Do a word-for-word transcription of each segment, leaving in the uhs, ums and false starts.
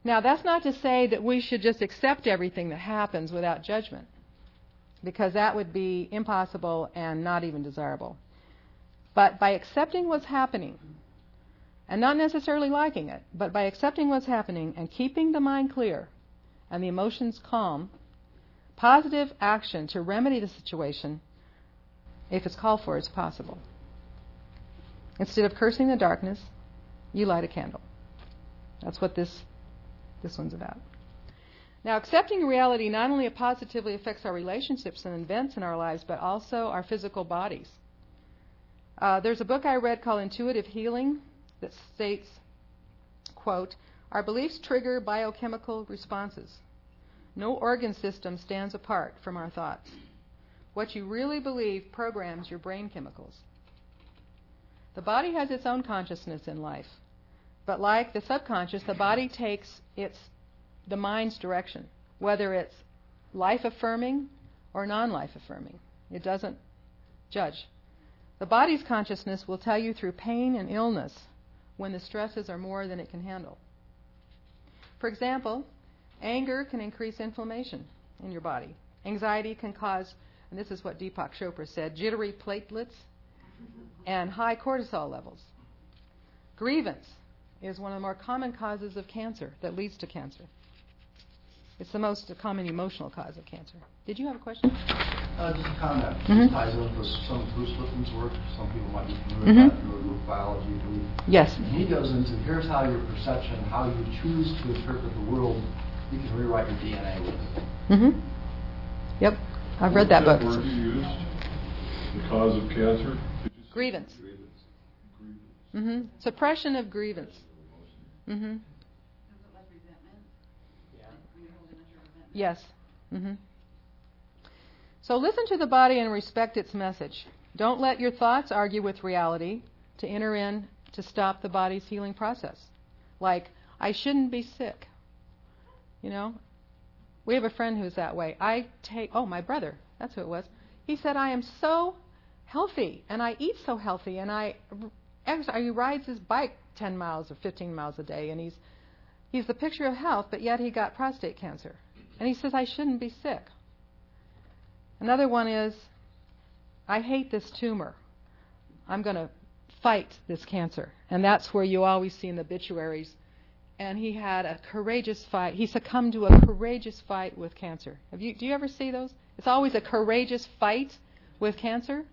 Now, that's not to say that we should just accept everything that happens without judgment, because that would be impossible and not even desirable. But by accepting what's happening, and not necessarily liking it, but by accepting what's happening and keeping the mind clear and the emotions calm, positive action to remedy the situation, if it's called for, is possible. Instead of cursing the darkness, you light a candle. That's what this this one's about. Now, accepting reality not only positively affects our relationships and events in our lives, but also our physical bodies. Uh, there's a book I read called Intuitive Healing that states, quote, "Our beliefs trigger biochemical responses. No organ system stands apart from our thoughts. What you really believe programs your brain chemicals. The body has its own consciousness in life, but like the subconscious, the body takes its the mind's direction, whether it's life-affirming or non-life-affirming. It doesn't judge. The body's consciousness will tell you through pain and illness when the stresses are more than it can handle. For example, anger can increase inflammation in your body. Anxiety can cause, and this is what Deepak Chopra said, jittery platelets and high cortisol levels. Grievance is one of the more common causes of cancer that leads to cancer. It's the most common emotional cause of cancer. Did you have a question? Uh, just a comment. Mm-hmm. This ties in with some of Bruce Lipton's work. Some people might be familiar Mm-hmm. with that, familiar with biology. Believe. Yes. And he goes into, here's how your perception, how you choose to interpret the world, you can rewrite your D N A with it. Mm-hmm. Yep. I've read that book. What word you used? The cause of cancer? Grievance. Grievance. Mm-hmm. Suppression of grievance. Mm-hmm. Yes. Mm-hmm. So listen to the body and respect its message. Don't let your thoughts argue with reality to enter in to stop the body's healing process. Like, I shouldn't be sick. You know? We have a friend who's that way. I take, oh, my brother, that's who it was. He said, I am so healthy, and I eat so healthy, and I, he rides his bike ten miles or fifteen miles a day, and he's he's the picture of health, but yet he got prostate cancer. And he says, I shouldn't be sick. Another one is, I hate this tumor. I'm going to fight this cancer. And that's where you always see in the obituaries. And he had a courageous fight. He succumbed to a courageous fight with cancer. Have you? Do you ever see those? It's always a courageous fight with cancer.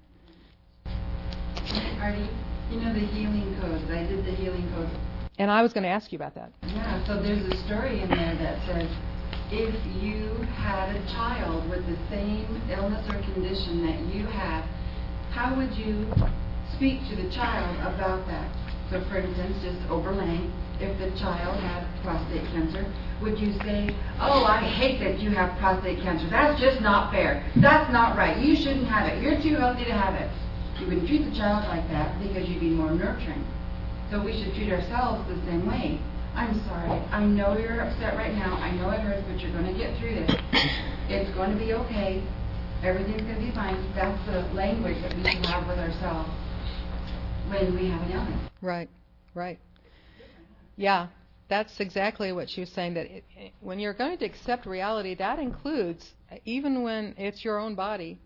Artie, you know the healing codes. I did the healing codes. And I was going to ask you about that. Yeah, so there's a story in there that says, if you had a child with the same illness or condition that you have, how would you speak to the child about that? So for instance, just overlaying, if the child had prostate cancer, would you say, oh, I hate that you have prostate cancer. That's just not fair. That's not right. You shouldn't have it. You're too healthy to have it. You wouldn't treat the child like that because you'd be more nurturing. So we should treat ourselves the same way. I'm sorry. I know you're upset right now. I know it hurts, but you're going to get through this. It's going to be okay. Everything's going to be fine. That's the language that we should have with ourselves when we have an illness. Right, right. Yeah, that's exactly what she was saying, that it, it, when you're going to accept reality, that includes, even when it's your own body.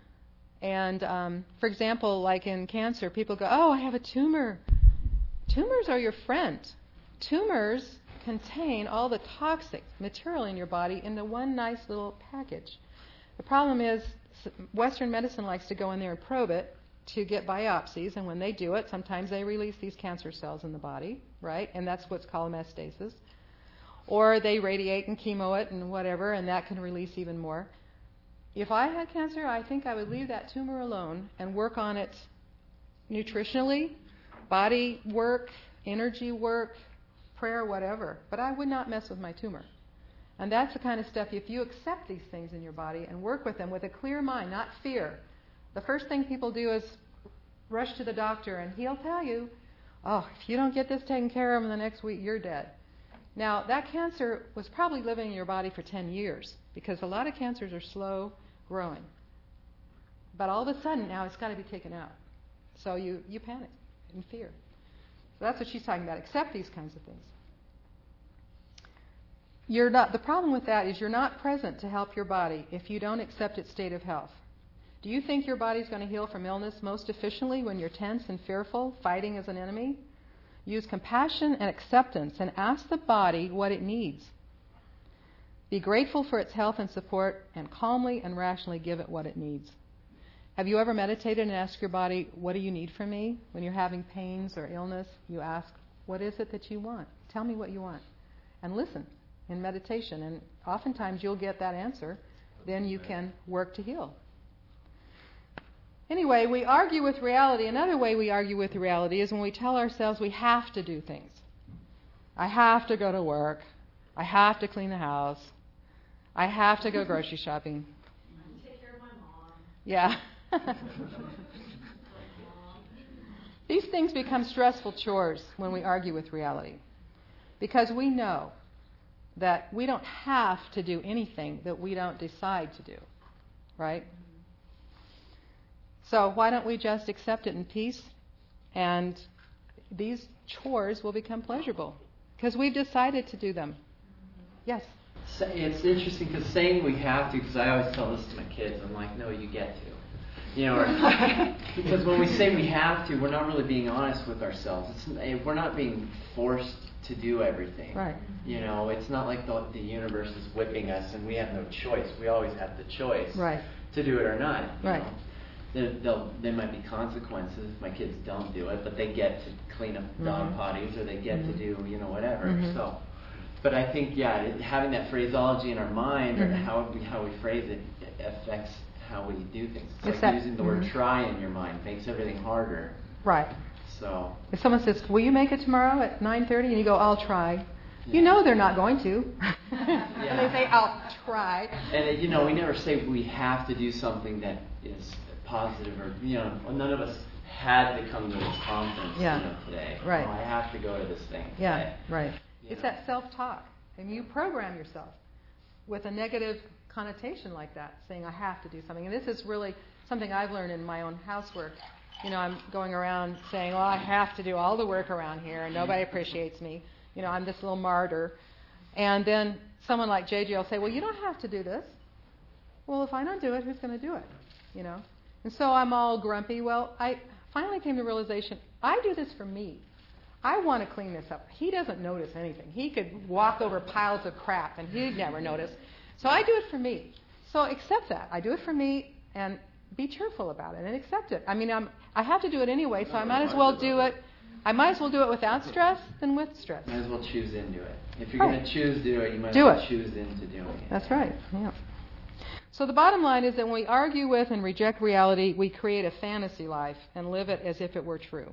And, um, for example, like in cancer, people go, oh, I have a tumor. Tumors are your friend. Tumors contain all the toxic material in your body into one nice little package. The problem is Western medicine likes to go in there and probe it to get biopsies, and when they do it, sometimes they release these cancer cells in the body, right? And that's what's called metastasis. Or they radiate and chemo it and whatever, and that can release even more. If I had cancer, I think I would leave that tumor alone and work on it nutritionally, body work, energy work, prayer, whatever. But I would not mess with my tumor. And that's the kind of stuff, if you accept these things in your body and work with them with a clear mind, not fear. The first thing people do is rush to the doctor, and he'll tell you, oh, if you don't get this taken care of in the next week, you're dead. Now, that cancer was probably living in your body for ten years, because a lot of cancers are slow growing. But all of a sudden, now it's got to be taken out. So you, you panic and fear. So that's what she's talking about. Accept these kinds of things. you're not, the problem with that is you're not present to help your body if you don't accept its state of health. Do you think your body's going to heal from illness most efficiently when you're tense and fearful, fighting as an enemy? Use compassion and acceptance and ask the body what it needs. Be grateful for its health and support, and calmly and rationally give it what it needs. Have you ever meditated and asked your body, what do you need from me? When you're having pains or illness, you ask, what is it that you want? Tell me what you want. And listen in meditation, and oftentimes you'll get that answer. Then you can work to heal. Anyway, we argue with reality. Another way we argue with reality is when we tell ourselves we have to do things. I have to go to work. I have to clean the house. I have to go grocery shopping. Take care of my mom. Yeah. These things become stressful chores when we argue with reality, because we know that we don't have to do anything that we don't decide to do, right? So why don't we just accept it in peace, and these chores will become pleasurable because we've decided to do them. Yes? So it's interesting because saying we have to, because I always tell this to my kids, I'm like, no, you get to. You know, or, because when we say we have to, we're not really being honest with ourselves. It's, we're not being forced to do everything. Right. You know, it's not like the, the universe is whipping us and we have no choice. We always have the choice right. to do it or not. You right. know. There, they'll, there might be consequences if my kids don't do it, but they get to clean up mm-hmm. dog potties, or they get mm-hmm. to do, you know, whatever. Mm-hmm. So, but I think, yeah, it, having that phraseology in our mind, mm-hmm. or how we how we phrase it, it affects how we do things. It's, it's like that, using the mm-hmm. word "try" in your mind makes everything harder. Right. So, if someone says, "Will you make it tomorrow at nine thirty?" and you go, "I'll try," yeah. you know they're not going to. yeah. And they say, "I'll try." And it, you know, we never say we have to do something that is positive, or you know, none of us had to come to this conference yeah. you know, today. Right. Oh, I have to go to this thing. Yeah. Today. Right. You It's know. that self-talk, and you program yourself with a negative connotation like that, saying I have to do something. And this is really something I've learned in my own housework. You know, I'm going around saying, well, I have to do all the work around here, and nobody appreciates me. You know, I'm this little martyr. And then someone like J J will say, well, you don't have to do this. Well, if I don't do it, who's going to do it? You know? And so I'm all grumpy. Well, I finally came to the realization, I do this for me. I want to clean this up. He doesn't notice anything. He could walk over piles of crap, and he'd never notice. So I do it for me. So accept that. I do it for me, and be cheerful about it, and accept it. I mean, I'm, I have to do it anyway, so I might as well do it. I might as well do it without stress than with stress. Might as well choose into it. If you're Right. going to choose to do it, you might Do as well it. choose into doing it. That's right. Yeah. So the bottom line is that when we argue with and reject reality, we create a fantasy life and live it as if it were true.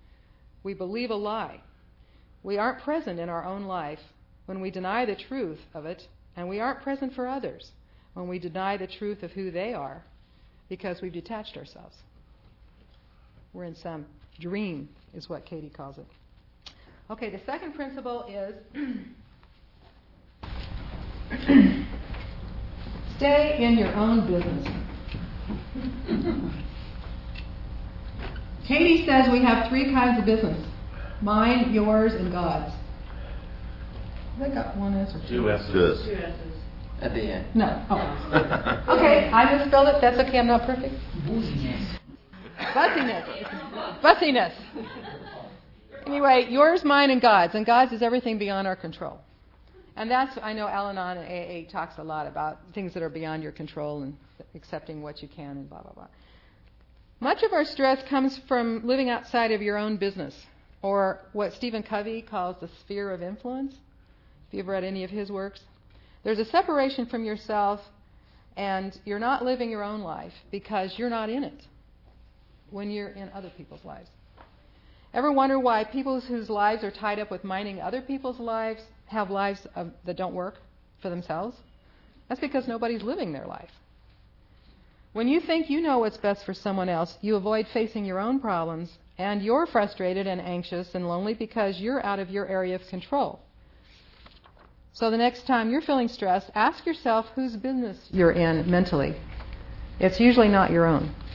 We believe a lie. We aren't present in our own life when we deny the truth of it, and we aren't present for others when we deny the truth of who they are because we've detached ourselves. We're in some dream, is what Katie calls it. Okay, the second principle is stay in your own business. Katie says we have three kinds of business: mine, yours, and God's. I got one S or two. Two S's. Good. Two S's. At the end. No. Oh. Okay, I misspelled it. That's okay. I'm not perfect. Fussiness. Fussiness. Anyway, yours, mine, and God's. And God's is everything beyond our control. And that's, I know Al-Anon and A A talks a lot about things that are beyond your control and accepting what you can and blah, blah, blah. Much of our stress comes from living outside of your own business, or what Stephen Covey calls the sphere of influence. If you've read any of his works, there's a separation from yourself, and you're not living your own life because you're not in it when you're in other people's lives. Ever wonder why people whose lives are tied up with minding other people's lives have lives of, that don't work for themselves? That's because nobody's living their life. When you think you know what's best for someone else, you avoid facing your own problems, and you're frustrated and anxious and lonely because you're out of your area of control. So the next time you're feeling stressed, ask yourself whose business you're in mentally. It's usually not your own.